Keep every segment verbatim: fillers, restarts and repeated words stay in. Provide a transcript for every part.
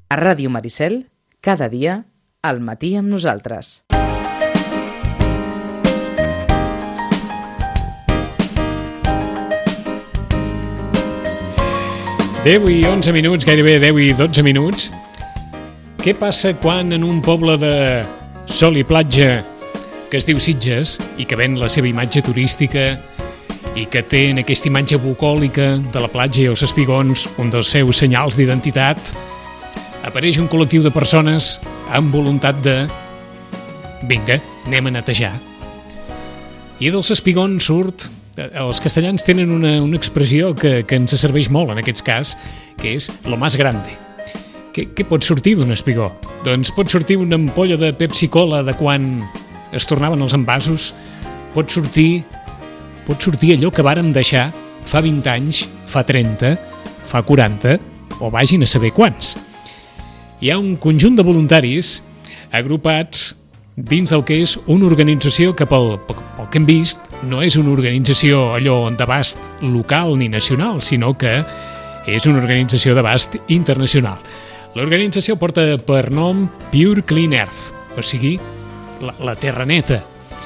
A Ràdio Maricel, cada dia, al matí amb nosaltres. deu i onze minuts, gairebé deu i dotze minuts. Què passa quan en un poble de sol i platja que es diu Sitges i que ven la seva imatge turística i que té en aquesta imatge bucòlica de la platja i els espigons un dels seus senyals d'identitat, apareix un col·lectiu de persones amb voluntat de vinga, anem a netejar. I dels espigons surt... Els castellans tenen una, una expressió que, que ens serveix molt en aquest cas, que és lo más grande. Què, què pot sortir d'un espigó? Doncs pot sortir una ampolla de Pepsi-Cola de quan es tornaven els envasos, pot sortir, pot sortir allò que vàrem deixar fa vint anys, fa trenta, fa quaranta, o vagin a saber quants. Hi ha un conjunt de voluntaris agrupats dins del que és una organització que pel, pel que hem vist no és una organització allò d'abast local ni nacional, sinó que és una organització d'abast internacional. L'organització porta per nom Pure Clean Earth, o sigui, la, la terra neta.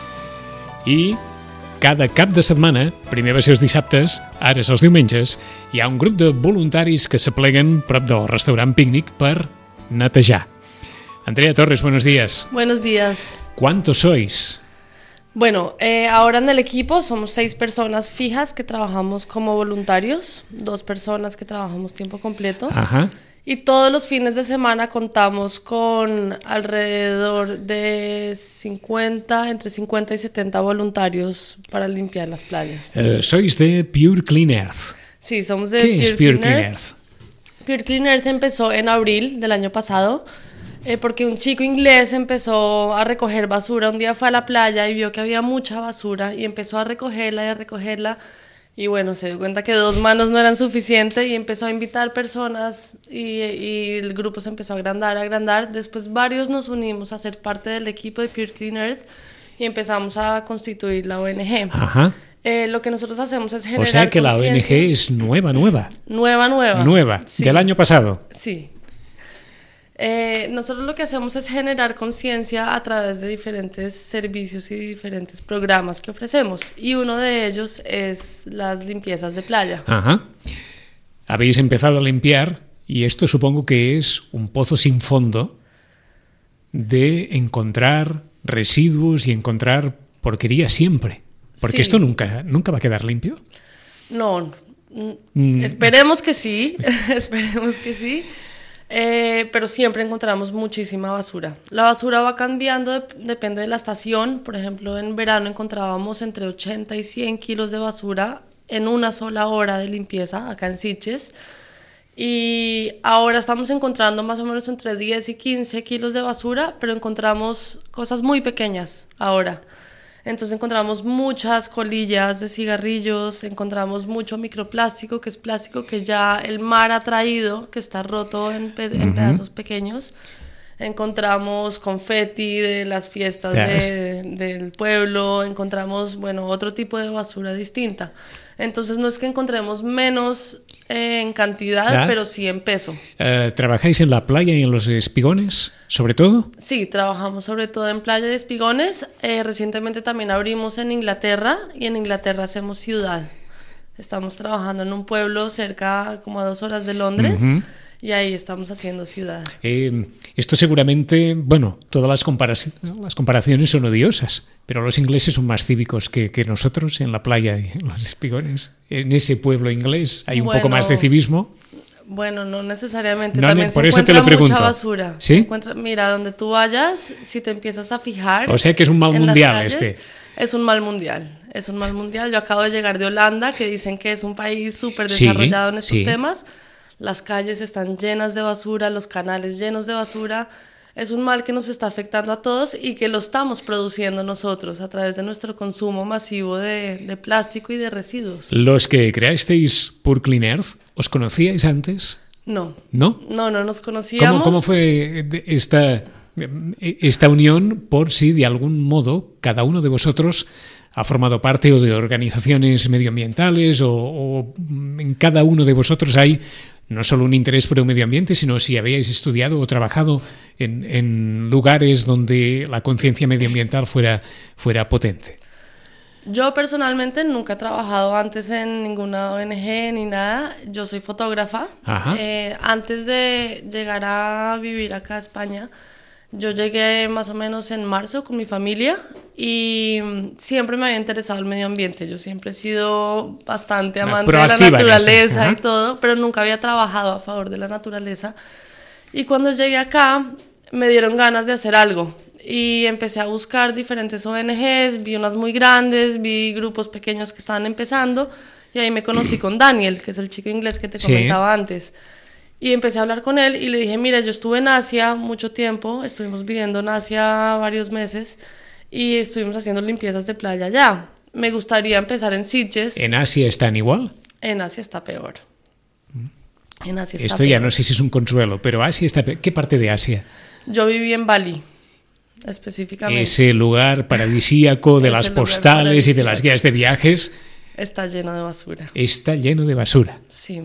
I cada cap de setmana, primer va ser els dissabtes, ara és els diumenges, hi ha un grup de voluntaris que s'apleguen prop del restaurant Pícnic per netejar. Andrea Torres, buenos días. Buenos días. ¿Cuántos sois? Bueno, eh, ahora en el equipo somos seis personas fijas que trabajamos como voluntarios, dos personas que trabajamos tiempo completo. Ajá. Y todos los fines de semana contamos con alrededor de cincuenta, entre cincuenta y setenta voluntarios para limpiar las playas. Uh, sois de Pure Clean Earth. Sí, somos de ¿Qué Pure, es Pure Clean, Clean Earth. Earth? Pure Clean Earth empezó en abril del año pasado. Eh, porque un chico inglés empezó a recoger basura. Un día fue a la playa y vio que había mucha basura y empezó a recogerla y a recogerla. Y bueno, se dio cuenta que dos manos no eran suficientes y empezó a invitar personas y, y el grupo se empezó a agrandar, a agrandar. Después varios nos unimos a ser parte del equipo de Pure Clean Earth y empezamos a constituir la O N G. Ajá. Eh, lo que nosotros hacemos es generar O sea que la O N conciencia. G es nueva, nueva. Nueva, nueva. Nueva, Sí. del año pasado. Sí. Eh, nosotros lo que hacemos es generar conciencia a través de diferentes servicios y diferentes programas que ofrecemos y uno de ellos es las limpiezas de playa. Ajá. Habéis empezado a limpiar y esto supongo que es un pozo sin fondo de encontrar residuos y encontrar porquería siempre, porque Sí. esto nunca, nunca va a quedar limpio. No, n- Mm. esperemos que sí, esperemos que sí. Eh, pero siempre encontramos muchísima basura. La basura va cambiando, dep- depende de la estación. Por ejemplo, en verano encontrábamos entre ochenta y cien kilos de basura en una sola hora de limpieza acá en Sitges. Y ahora estamos encontrando más o menos entre diez y quince kilos de basura, pero encontramos cosas muy pequeñas ahora. Entonces encontramos muchas colillas de cigarrillos, encontramos mucho microplástico, que es plástico que ya el mar ha traído, que está roto en, pe- en Ujú. pedazos pequeños. Encontramos confeti de las fiestas Yes. de- del pueblo, encontramos, bueno, otro tipo de basura distinta. Entonces no es que encontremos menos eh, en cantidad, Ya. pero sí en peso. Eh, ¿Trabajáis en la playa y en los espigones, sobre todo? Sí, trabajamos sobre todo en Playa de Espigones. Eh, recientemente también abrimos en Inglaterra y en Inglaterra hacemos ciudad. Estamos trabajando en un pueblo cerca, como a dos horas de Londres, Ujú. y ahí estamos haciendo ciudad. Eh, esto seguramente, bueno, todas las, comparaci- las comparaciones son odiosas, pero los ingleses son más cívicos que, que nosotros en la playa y en los espigones. En ese pueblo inglés hay un poco Bueno, más de civismo. Bueno, no necesariamente. No, También ne- por se eso te encuentra lo pregunto. mucha basura. ¿Sí? Se encuentra, mira, donde tú vayas, si te empiezas a fijar... O sea que es un mal en las mundial calles, este. Es un mal mundial. Es un mal mundial. Yo acabo de llegar de Holanda, que dicen que es un país súper Sí, desarrollado en estos sí. temas. Las calles están llenas de basura, los canales llenos de basura. Es un mal que nos está afectando a todos y que lo estamos produciendo nosotros a través de nuestro consumo masivo de, de plástico y de residuos. Los que creasteis Pure Clean Earth, ¿os conocíais antes? No. ¿No? No, no nos conocíamos. ¿Cómo, cómo fue esta, esta unión por si de algún modo cada uno de vosotros ha formado parte o de organizaciones medioambientales o, o en cada uno de vosotros hay no solo un interés por el medio ambiente, sino si habíais estudiado o trabajado en, en lugares donde la conciencia medioambiental fuera, fuera potente. Yo personalmente nunca he trabajado antes en ninguna O N G ni nada. Yo soy fotógrafa. Eh, antes de llegar a vivir acá a España, yo llegué más o menos en marzo con mi familia y siempre me había interesado el medio ambiente. Yo siempre he sido bastante amante de la naturaleza y todo, pero nunca había trabajado a favor de la naturaleza. Y cuando llegué acá, me dieron ganas de hacer algo. Y empecé a buscar diferentes O N Ges, vi unas muy grandes, vi grupos pequeños que estaban empezando, y ahí me conocí con Daniel, que es el chico inglés que te comentaba sí. antes. Y empecé a hablar con él y le dije, mira, yo estuve en Asia mucho tiempo, estuvimos viviendo en Asia varios meses, y estuvimos haciendo limpiezas de playa allá. Me gustaría empezar en Sitges. ¿En Asia están igual? En Asia está peor. En Asia está Esto peor. ya no sé si es un consuelo, pero Asia está peor. ¿Qué parte de Asia? Yo viví en Bali. Específicamente. Ese lugar paradisíaco de las postales y de las guías de viajes está lleno de basura. Está lleno de basura. Sí.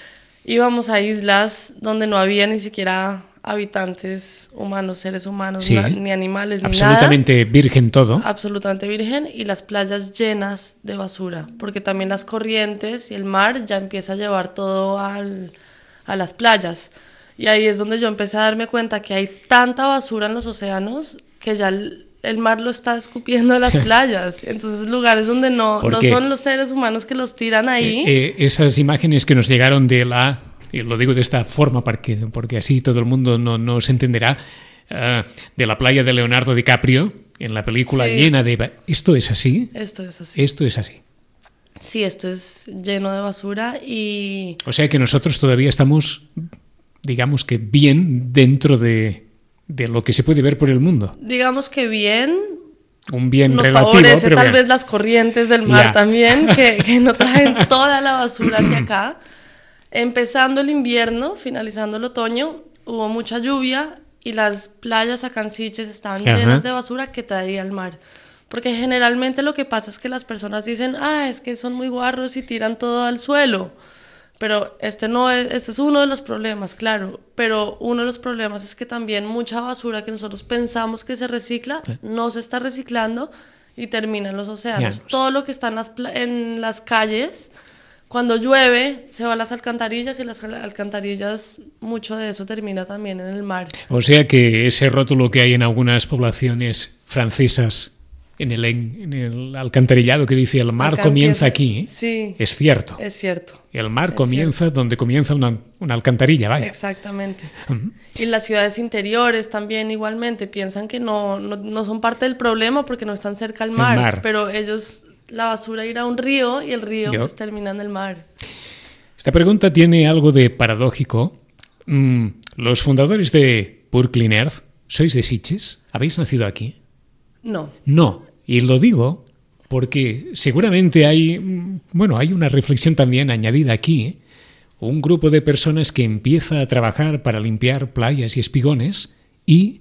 Íbamos a islas donde no había ni siquiera habitantes humanos, seres humanos, sí. na, ni animales, ni absolutamente nada. Virgen todo. Absolutamente virgen, y las playas llenas de basura, porque también las corrientes y el mar ya empieza a llevar todo al, a las playas. Y ahí es donde yo empecé a darme cuenta que hay tanta basura en los océanos que ya el, el mar lo está escupiendo de las playas. Entonces, lugares donde no, no son los seres humanos que los tiran ahí. Eh, eh, esas imágenes que nos llegaron de la, y lo digo de esta forma porque, porque así todo el mundo no, no se entenderá, uh, de la playa de Leonardo DiCaprio, en la película sí. llena de... ¿Esto es así? Esto es así. Esto es así. Sí, esto es lleno de basura y... O sea que nosotros todavía estamos, digamos que bien dentro de... de lo que se puede ver por el mundo. Digamos que bien, un bien nos relativo, favorece pero tal bien. vez las corrientes del mar ya. también, que, que no traen toda la basura hacia acá. Empezando el invierno, finalizando el otoño, hubo mucha lluvia y las playas acá en Sitges estaban Ajá. llenas de basura que traía el mar. Porque generalmente lo que pasa es que las personas dicen, ah, es que son muy guarros y tiran todo al suelo. Pero este no es, este es uno de los problemas, claro. Pero uno de los problemas es que también mucha basura que nosotros pensamos que se recicla, ¿sí? no se está reciclando y termina en los océanos. Ya. Todo lo que está en las, en las calles, cuando llueve, se va a las alcantarillas y las alcantarillas, mucho de eso termina también en el mar. O sea que ese rótulo que hay en algunas poblaciones francesas, en el, en el alcantarillado que dice el mar Acá comienza empieza, aquí, sí, es cierto. Es cierto. El mar es comienza cierto. donde comienza una, una alcantarilla, vaya. Exactamente. Uh-huh. Y las ciudades interiores también igualmente piensan que no, no, no son parte del problema porque no están cerca al mar, mar. pero ellos, la basura irá a un río y el río pues, termina en el mar. Esta pregunta tiene algo de paradójico. Mm, los fundadores de Pure Clean Earth, ¿sois de Sitges? ¿Habéis nacido aquí? No. No, y lo digo porque seguramente hay, bueno, hay una reflexión también añadida aquí, ¿eh? Un grupo de personas que empieza a trabajar para limpiar playas y espigones y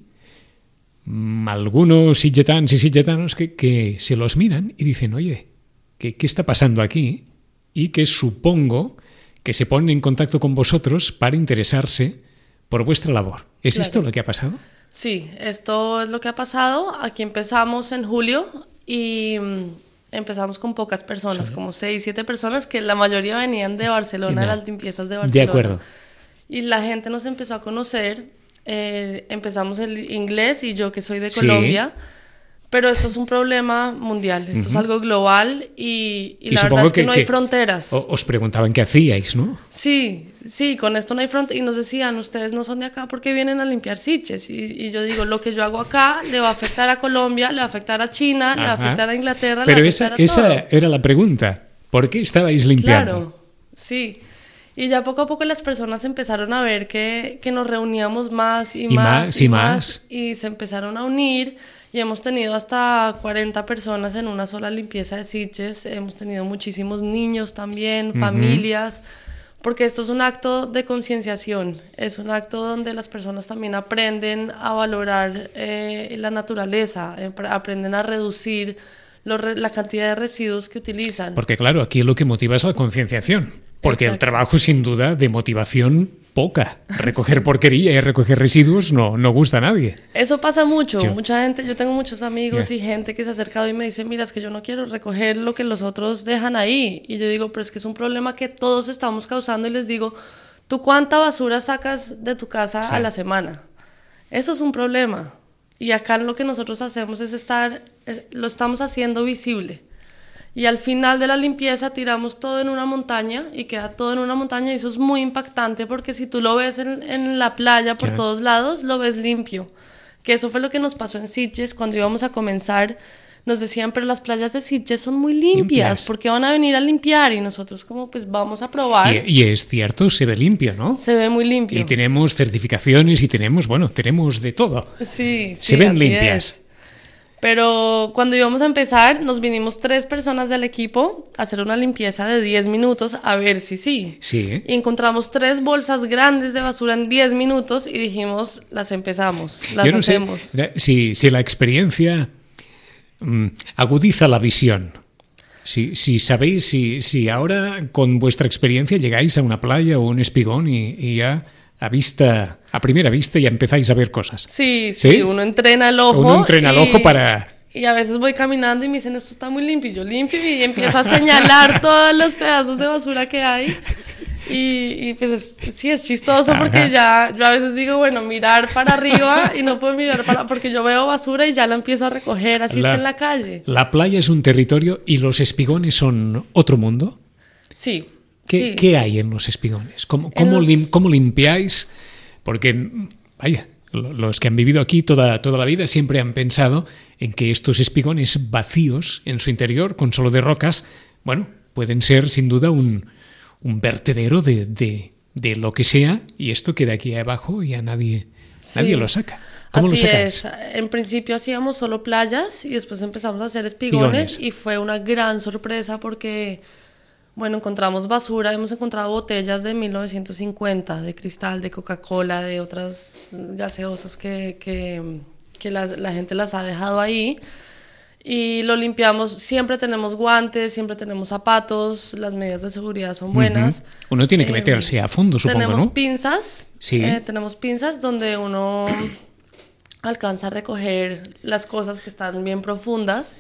mmm, algunos sitgetans y sitgetanos que, que se los miran y dicen, oye, ¿qué, qué está pasando aquí? Y que supongo que se ponen en contacto con vosotros para interesarse por vuestra labor. ¿Es claro. esto lo que ha pasado? Sí, esto es lo que ha pasado. Aquí empezamos en julio y empezamos con pocas personas, sí. como seis, siete personas, que la mayoría venían de Barcelona, no. de las limpiezas de Barcelona. De acuerdo. Y la gente nos empezó a conocer, eh, empezamos el inglés y yo que soy de Colombia, sí. pero esto es un problema mundial, esto uh-huh. es algo global y, y, y la verdad es que, que no hay que fronteras. Os preguntaban qué hacíais, ¿no? Sí, sí, con esto no hay fronteras. Y nos decían, ustedes no son de acá porque vienen a limpiar Sitges. Y, y yo digo, lo que yo hago acá le va a afectar a Colombia, le va a afectar a China, Ajá. le va a afectar a Inglaterra, pero le va a esa, afectar a esa todo. era la pregunta. ¿Por qué estabais limpiando? Claro, sí. Y ya poco a poco las personas empezaron a ver que, que nos reuníamos más y, y más, más y, y más, más. Y se empezaron a unir. Y hemos tenido hasta cuarenta personas en una sola limpieza de Sitges. Hemos tenido muchísimos niños también, uh-huh. familias. Porque esto es un acto de concienciación. Es un acto donde las personas también aprenden a valorar eh, la naturaleza. Eh, aprenden a reducir los, la cantidad de residuos que utilizan. Porque claro, aquí lo que motiva es la concienciación. Porque Exacto. el trabajo, sin duda, de motivación poca. Recoger sí. porquería y recoger residuos no, no gusta a nadie. Eso pasa mucho. Sí. Mucha gente, yo tengo muchos amigos Yeah. y gente que se ha acercado y me dice, mira, es que yo no quiero recoger lo que los otros dejan ahí. Y yo digo, pero es que es un problema que todos estamos causando. Y les digo, ¿tú cuánta basura sacas de tu casa sí. a la semana? Eso es un problema. Y acá lo que nosotros hacemos es estar, lo estamos haciendo visible. Y al final de la limpieza tiramos todo en una montaña y queda todo en una montaña y eso es muy impactante porque si tú lo ves en, en la playa por claro. todos lados, lo ves limpio. Que eso fue lo que nos pasó en Sitges cuando íbamos a comenzar. Nos decían, pero las playas de Sitges son muy limpias, limpias. ¿Por qué van a venir a limpiar? Y nosotros como, pues vamos a probar. Y, y es cierto, se ve limpio, ¿no? Se ve muy limpio. Y tenemos certificaciones y tenemos, bueno, tenemos de todo. Sí, sí. Se ven limpias. Es. Pero cuando íbamos a empezar, nos vinimos tres personas del equipo a hacer una limpieza de diez minutos a ver si sí. Sí. Y encontramos tres bolsas grandes de basura en diez minutos y dijimos, las empezamos, las Yo no hacemos. sé si, si la experiencia mmm, agudiza la visión. Si, si sabéis, si, si ahora con vuestra experiencia llegáis a una playa o un espigón y, y ya a vista, a primera vista ya empezáis a ver cosas. Sí, sí, ¿sí? Uno entrena el ojo. Uno entrena y, el ojo para... Y a veces voy caminando y me dicen, esto está muy limpio. Y yo limpio y empiezo a señalar todos los pedazos de basura que hay. Y, y pues es, sí, es chistoso. Ajá. Porque ya yo a veces digo, bueno, mirar para arriba y no puedo mirar para... Porque yo veo basura y ya la empiezo a recoger, así la, está en la calle. ¿La playa es un territorio y los espigones son otro mundo? Sí. ¿Qué, sí. ¿Qué hay en los espigones? ¿Cómo, cómo, los... lim, ¿Cómo limpiáis? Porque, vaya, los que han vivido aquí toda, toda la vida siempre han pensado en que estos espigones vacíos en su interior, con solo de rocas, bueno, pueden ser sin duda un, un vertedero de, de, de lo que sea, y esto queda aquí abajo y ya nadie, sí. nadie lo saca. ¿Cómo Así lo sacáis? Es. En principio hacíamos solo playas y después empezamos a hacer espigones, espigones. Y fue una gran sorpresa porque... Bueno, encontramos basura, hemos encontrado botellas de mil novecientos cincuenta, de cristal, de Coca-Cola, de otras gaseosas que, que, que la, la gente las ha dejado ahí. Y lo limpiamos, siempre tenemos guantes, siempre tenemos zapatos, las medidas de seguridad son buenas. Uh-huh. Uno tiene que meterse eh, a fondo, supongo, tenemos ¿no? pinzas, sí. eh, tenemos pinzas donde uno alcanza a recoger las cosas que están bien profundas.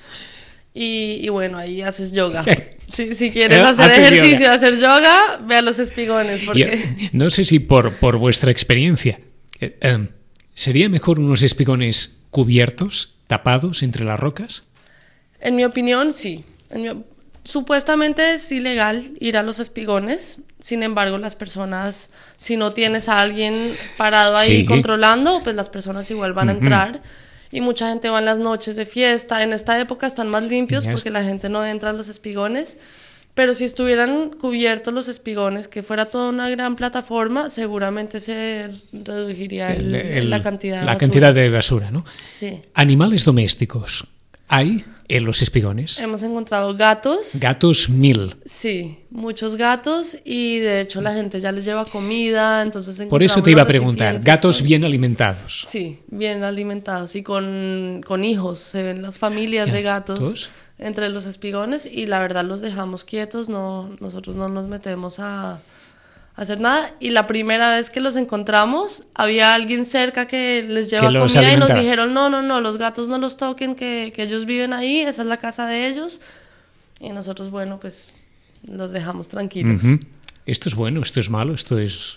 Y, y bueno, ahí haces yoga. Si, si quieres hacer ejercicio, yoga. hacer yoga, ve a los espigones. Porque... Yo, no sé si por, por vuestra experiencia, eh, eh, ¿sería mejor unos espigones cubiertos, tapados entre las rocas? En mi opinión, sí. En mi, supuestamente es ilegal ir a los espigones. Sin embargo, las personas, si no tienes a alguien parado ahí sí. controlando, pues las personas igual van uh-huh. a entrar. Y mucha gente va en las noches de fiesta. En esta época están más limpios yes. porque la gente no entra a los espigones. Pero si estuvieran cubiertos los espigones, que fuera toda una gran plataforma, seguramente se reduciría el, el, la cantidad de la basura. cantidad de basura, ¿no? Sí. Animales domésticos. ¿Hay en los espigones? Hemos encontrado gatos. Gatos mil. Sí, muchos gatos y de hecho la gente ya les lleva comida, entonces por eso te iba a preguntar, gatos con... bien alimentados. Sí, bien alimentados y con, con hijos, se ven las familias de gatos ¿Gatos? entre los espigones y la verdad los dejamos quietos, no, nosotros no nos metemos a... hacer nada, y la primera vez que los encontramos había alguien cerca que les lleva que comida y nos dijeron no, no, no, los gatos no los toquen, que, que ellos viven ahí, esa es la casa de ellos, y nosotros, bueno, pues los dejamos tranquilos. Uh-huh. Esto es bueno, esto es malo, esto es...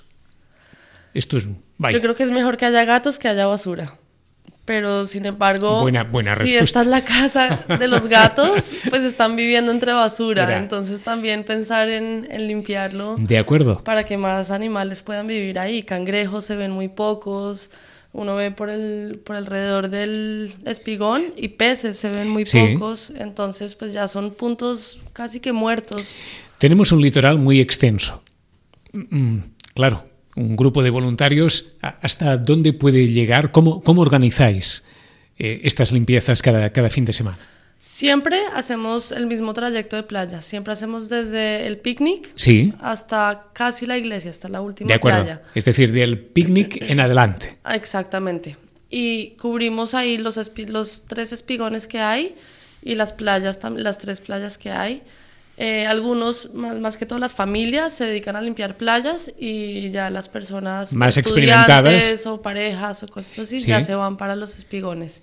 esto es... Vaya. Yo creo que es mejor que haya gatos que haya basura. Pero, sin embargo, buena, buena si respuesta. esta es la casa de los gatos, pues están viviendo entre basura. Mira. Entonces, también pensar en, en limpiarlo. De acuerdo. Para que más animales puedan vivir ahí. Cangrejos se ven muy pocos. Uno ve por el por alrededor del espigón y peces se ven muy sí. pocos. Entonces, pues ya son puntos casi que muertos. Tenemos un litoral muy extenso. Mm, claro. Un grupo de voluntarios, ¿hasta dónde puede llegar? ¿Cómo, cómo organizáis eh, estas limpiezas cada, cada fin de semana? Siempre hacemos el mismo trayecto de playa. Siempre hacemos desde el picnic sí. hasta casi la iglesia, hasta la última de acuerdo. playa. Es decir, del picnic en adelante. Exactamente. Y cubrimos ahí los, espi- los tres espigones que hay y las playas, las tres playas que hay. Eh, algunos, más, más que todas las familias, se dedican a limpiar playas y ya las personas más experimentadas o parejas o cosas así, ¿sí? ya se van para los espigones.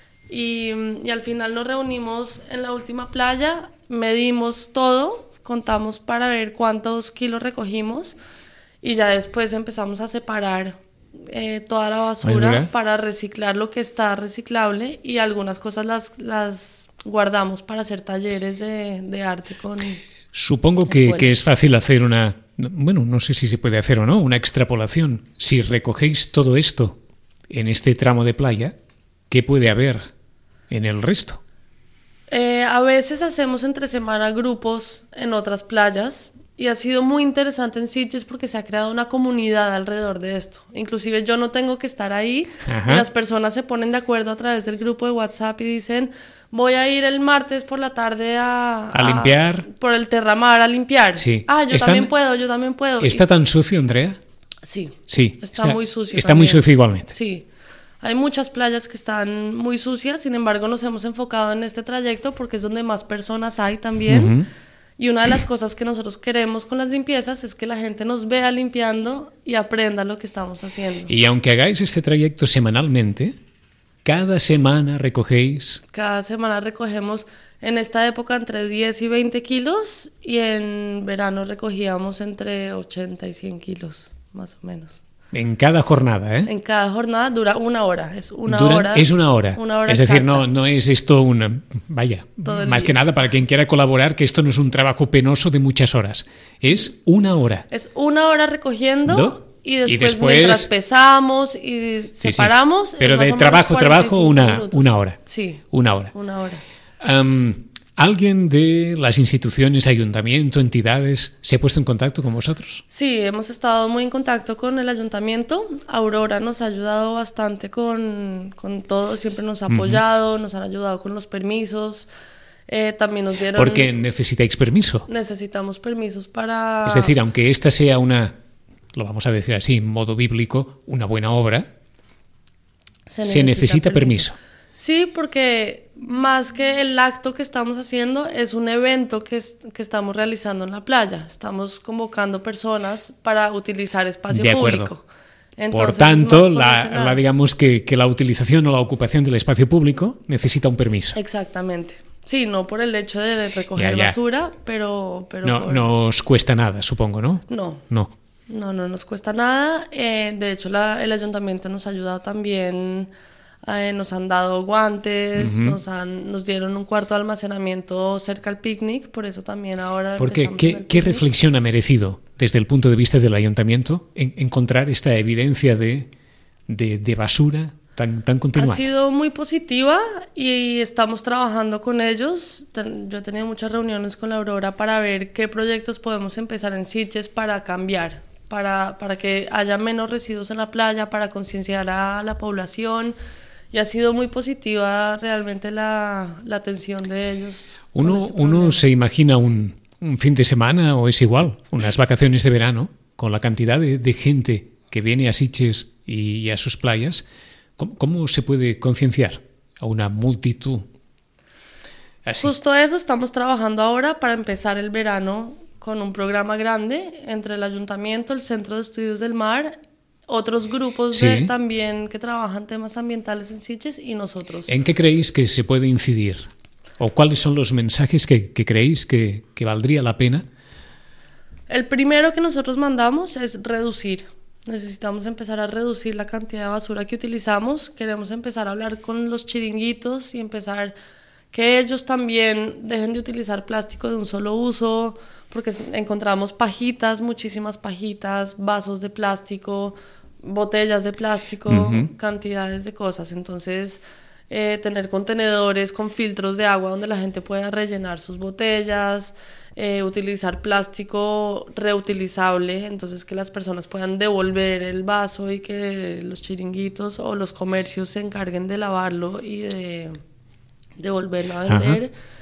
Y, y al final nos reunimos en la última playa, medimos todo, contamos para ver cuántos kilos recogimos y ya después empezamos a separar eh, toda la basura Ay, para reciclar lo que está reciclable y algunas cosas las... las guardamos para hacer talleres de, de arte con... Supongo que, que es fácil hacer una... Bueno, no sé si se puede hacer o no, una extrapolación. Si recogéis todo esto en este tramo de playa, ¿qué puede haber en el resto? Eh, a veces hacemos entre semana grupos en otras playas y ha sido muy interesante en Sitges porque se ha creado una comunidad alrededor de esto. Inclusive yo no tengo que estar ahí. Y las personas se ponen de acuerdo a través del grupo de WhatsApp y dicen... Voy a ir el martes por la tarde a... A limpiar. A, por el Terramar a limpiar. Sí. Ah, yo Están, también puedo, yo también puedo. ¿Está y, tan sucio, Andrea? Sí. Sí. Está, está muy sucio Está también. muy sucio igualmente. Sí. Hay muchas playas que están muy sucias, sin embargo nos hemos enfocado en este trayecto porque es donde más personas hay también. Uh-huh. Y una de las cosas que nosotros queremos con las limpiezas es que la gente nos vea limpiando y aprenda lo que estamos haciendo. Y aunque hagáis este trayecto semanalmente... ¿Cada semana recogéis? Cada semana recogemos en esta época entre diez y veinte kilos y en verano recogíamos entre ochenta y cien kilos, más o menos. En cada jornada, ¿eh? En cada jornada dura una hora, es una dura, hora. Es una hora. Una hora es exacta. decir, no, no es esto una... Vaya, más día. que nada para quien quiera colaborar, que esto no es un trabajo penoso de muchas horas. Es una hora. Es una hora recogiendo... ¿Do? Y después, y después mientras pesamos y separamos... Sí, sí. Pero de trabajo, trabajo, una, una hora. Sí, una hora. Una hora. Um, ¿Alguien de las instituciones, ayuntamiento, entidades, se ha puesto en contacto con vosotros? Sí, hemos estado muy en contacto con el ayuntamiento. Aurora nos ha ayudado bastante con, con todo, siempre nos ha apoyado, uh-huh. nos han ayudado con los permisos. Eh, también nos dieron... Porque necesitáis permiso. Necesitamos permisos para... Es decir, aunque esta sea una... lo vamos a decir así, en modo bíblico, una buena obra, se necesita, se necesita permiso. permiso. Sí, porque más que el acto que estamos haciendo, es un evento que, es, que estamos realizando en la playa. Estamos convocando personas para utilizar espacio de acuerdo. público. Entonces, por tanto, por la, la, digamos que, que la utilización o la ocupación del espacio público necesita un permiso. Exactamente. Sí, no por el hecho de recoger ya, ya. basura, pero... pero no, por... no os cuesta nada, supongo, ¿no? No. No. No, no nos cuesta nada. Eh, de hecho, la, el ayuntamiento nos ha ayudado también, eh, nos han dado guantes, uh-huh. nos, han, nos dieron un cuarto de almacenamiento cerca al picnic, por eso también ahora... Porque, ¿qué, ¿qué reflexión ha merecido desde el punto de vista del ayuntamiento en, encontrar esta evidencia de, de, de basura tan, tan continuada? Ha sido muy positiva y estamos trabajando con ellos. Yo he tenido muchas reuniones con la Aurora para ver qué proyectos podemos empezar en Sitges para cambiar. Para, para que haya menos residuos en la playa, para concienciar a la población, y ha sido muy positiva realmente la, la atención de ellos. Uno, este uno se imagina un, un fin de semana, o es igual, unas vacaciones de verano, con la cantidad de, de gente que viene a Sitges y, y a sus playas. ¿Cómo, cómo se puede concienciar a una multitud así? Justo eso estamos trabajando ahora para empezar el verano con un programa grande entre el ayuntamiento, el Centro de Estudios del Mar, otros grupos sí. de, también que trabajan temas ambientales en Sitges y nosotros. ¿En qué creéis que se puede incidir? ¿O cuáles son los mensajes que, que creéis que, que valdría la pena? El primero que nosotros mandamos es reducir. Necesitamos empezar a reducir la cantidad de basura que utilizamos. Queremos empezar a hablar con los chiringuitos y empezar que ellos también dejen de utilizar plástico de un solo uso, porque encontramos pajitas, muchísimas pajitas, vasos de plástico, botellas de plástico, uh-huh. cantidades de cosas. Entonces, eh, tener contenedores con filtros de agua donde la gente pueda rellenar sus botellas, eh, utilizar plástico reutilizable, entonces que las personas puedan devolver el vaso y que los chiringuitos o los comercios se encarguen de lavarlo y de... de volverlo a vender. Ajá.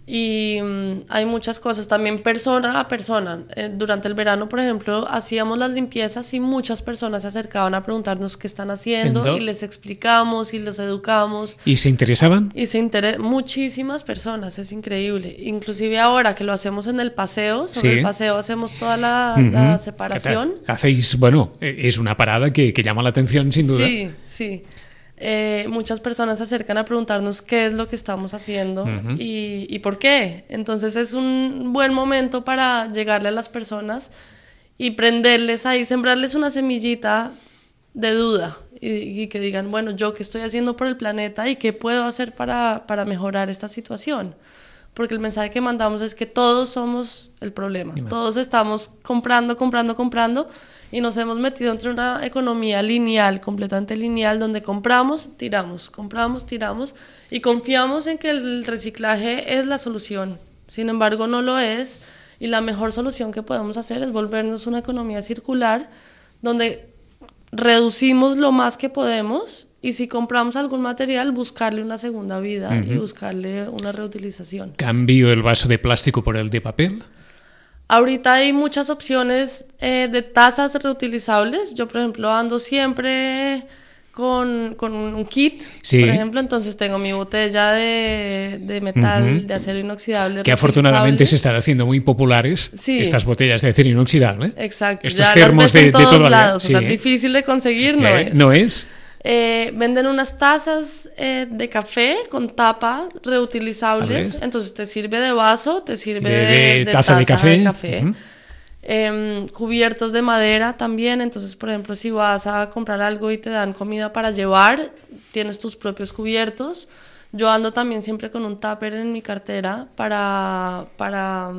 Y um, hay muchas cosas, también persona a persona. Eh, durante el verano, por ejemplo, hacíamos las limpiezas y muchas personas se acercaban a preguntarnos qué están haciendo. ¿Endo? Y les explicamos y los educamos. ¿Y se interesaban? Y se inter... Muchísimas personas, es increíble. Inclusive ahora que lo hacemos en el paseo, sobre sí. el paseo hacemos toda la, uh-huh. la separación. Hacéis, bueno, es una parada que, que llama la atención sin duda. Sí, sí. Eh, muchas personas se acercan a preguntarnos qué es lo que estamos haciendo uh-huh. y, y por qué. Entonces es un buen momento para llegarle a las personas y prenderles ahí, sembrarles una semillita de duda y, y que digan, bueno, ¿yo qué estoy haciendo por el planeta y qué puedo hacer para, para mejorar esta situación? Porque el mensaje que mandamos es que todos somos el problema, todos estamos comprando, comprando, comprando y nos hemos metido entre una economía lineal, completamente lineal, donde compramos, tiramos, compramos, tiramos y confiamos en que el reciclaje es la solución. Sin embargo, no lo es, y la mejor solución que podemos hacer es volvernos una economía circular donde reducimos lo más que podemos y si compramos algún material, buscarle una segunda vida uh-huh. y buscarle una reutilización. ¿Cambio el vaso de plástico por el de papel? Ahorita hay muchas opciones eh, de tazas reutilizables. Yo, por ejemplo, ando siempre con, con un kit, sí. por ejemplo, entonces tengo mi botella de, de metal, uh-huh. de acero inoxidable. Que afortunadamente se están haciendo muy populares, sí. estas botellas de acero inoxidable. Exacto, estos ya termos las ves de, en todos de todo lados, sí, o sea, ¿eh? difícil de conseguir no ¿Eh? es. No es. Eh, venden unas tazas eh, de café con tapa reutilizables, entonces te sirve de vaso, te sirve de, de, de taza, taza de café, de café. Uh-huh. Eh, cubiertos de madera también, entonces por ejemplo si vas a comprar algo y te dan comida para llevar, tienes tus propios cubiertos. Yo ando también siempre con un tupper en mi cartera para... para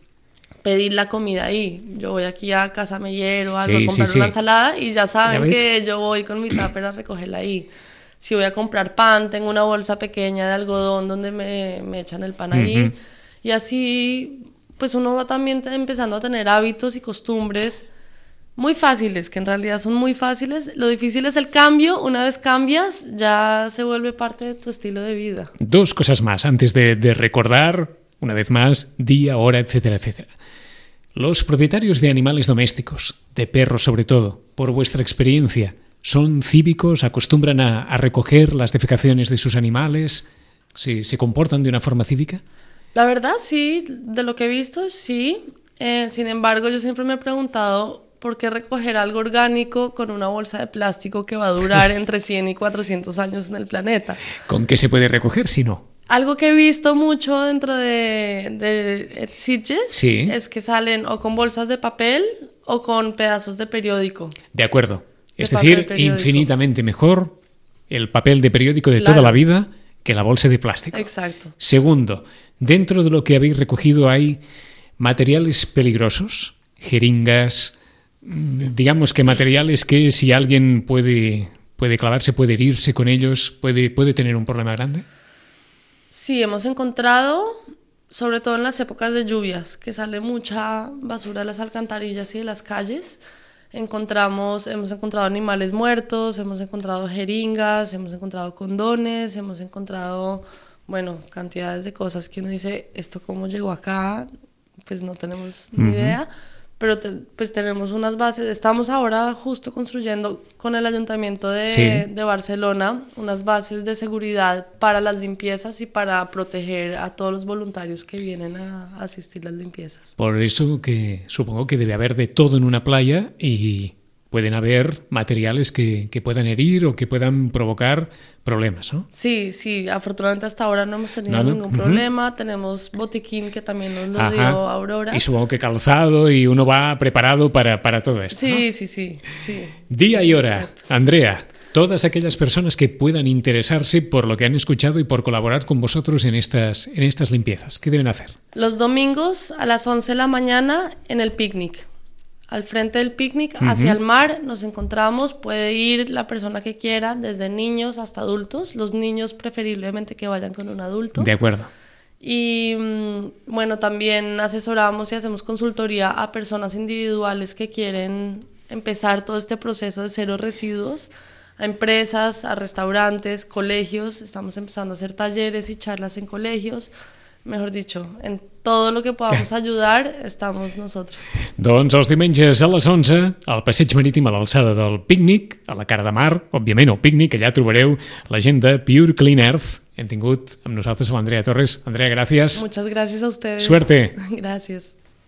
pedir la comida ahí. Yo voy aquí a Casa Meyer o algo sí, a comprar sí, una sí. ensalada y ya saben ¿Ya que yo voy con mi tupper a recogerla ahí. Si voy a comprar pan, tengo una bolsa pequeña de algodón donde me, me echan el pan ahí. Uh-huh. Y así, pues uno va también empezando a tener hábitos y costumbres muy fáciles, que en realidad son muy fáciles. Lo difícil es el cambio. Una vez cambias, ya se vuelve parte de tu estilo de vida. Dos cosas más antes de, de recordar, una vez más, día, hora, etcétera, etcétera. Los propietarios de animales domésticos, de perros sobre todo, por vuestra experiencia, ¿son cívicos? ¿Acostumbran a, a recoger las defecaciones de sus animales? ¿Se, se comportan de una forma cívica? La verdad, sí. De lo que he visto, sí. Eh, sin embargo, yo siempre me he preguntado por qué recoger algo orgánico con una bolsa de plástico que va a durar entre cien y cuatrocientos años en el planeta. ¿Con qué se puede recoger si no? Algo que he visto mucho dentro de, de Sitges sí. es que salen o con bolsas de papel o con pedazos de periódico. De acuerdo. De es decir, infinitamente mejor el papel de periódico de claro. toda la vida que la bolsa de plástico. Exacto. Segundo, dentro de lo que habéis recogido hay materiales peligrosos, jeringas, digamos que materiales que si alguien puede, puede clavarse, puede herirse con ellos, puede, puede tener un problema grande. Sí, hemos encontrado, sobre todo en las épocas de lluvias, que sale mucha basura de las alcantarillas y de las calles. Encontramos, hemos encontrado animales muertos, hemos encontrado jeringas, hemos encontrado condones, hemos encontrado, bueno, cantidades de cosas que uno dice, ¿esto cómo llegó acá? Pues no tenemos ni uh-huh. idea. Pero te, pues tenemos unas bases, estamos ahora justo construyendo con el Ayuntamiento de, sí. de Barcelona unas bases de seguridad para las limpiezas y para proteger a todos los voluntarios que vienen a, a asistir a las limpiezas. Por eso que supongo que debe haber de todo en una playa y pueden haber materiales que, que puedan herir o que puedan provocar problemas, ¿no? Sí, sí, afortunadamente hasta ahora no hemos tenido no, no. ningún uh-huh. problema. Tenemos botiquín que también nos lo Ajá. dio Aurora. Y supongo que calzado y uno va preparado para, para todo esto, Sí, ¿no? sí, sí, sí. Día y hora. Exacto. Andrea, todas aquellas personas que puedan interesarse por lo que han escuchado y por colaborar con vosotros en estas, en estas limpiezas, ¿qué deben hacer? Los domingos a las once de la mañana en el picnic. Al frente del picnic, uh-huh. hacia el mar, nos encontramos, puede ir la persona que quiera, desde niños hasta adultos, los niños preferiblemente que vayan con un adulto. De acuerdo. Y bueno, también asesoramos y hacemos consultoría a personas individuales que quieren empezar todo este proceso de cero residuos, a empresas, a restaurantes, colegios, estamos empezando a hacer talleres y charlas en colegios. mejor dicho, en todo lo que podamos ayudar, estamos nosotros. Doncs els diumenges a les onze, al passeig marítim a l'alçada del pícnic, a la cara de mar, òbviament el pícnic, allà trobareu la gent de Pure Clean Earth. Hem tingut amb nosaltres l'Andrea Torres. Andrea, gràcies. Muchas gracias a ustedes. Suerte. Gracias.